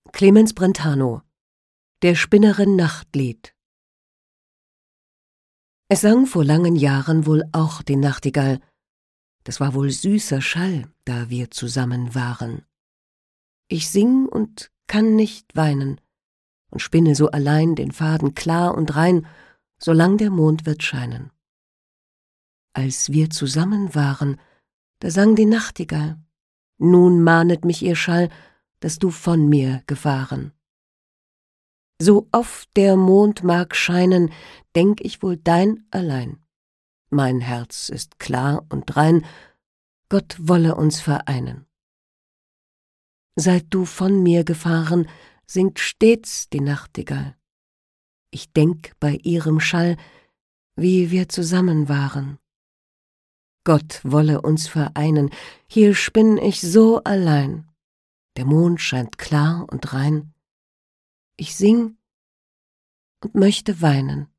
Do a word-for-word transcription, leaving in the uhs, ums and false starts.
Clemens Brentano, der Spinnerin Nachtlied. Es sang vor langen Jahren wohl auch die Nachtigall. Das war wohl süßer Schall, da wir zusammen waren. Ich sing und kann nicht weinen und spinne so allein den Faden klar und rein, solang der Mond wird scheinen. Als wir zusammen waren, da sang die Nachtigall. Nun mahnet mich ihr Schall, dass du von mir gefahren. So oft der Mond mag scheinen, denk ich wohl dein allein. Mein Herz ist klar und rein, Gott wolle uns vereinen. Seit du von mir gefahren, singt stets die Nachtigall. Ich denk bei ihrem Schall, wie wir zusammen waren. Gott wolle uns vereinen, hier spinn ich so allein. Der Mond scheint klar und rein. Ich sing und möchte weinen.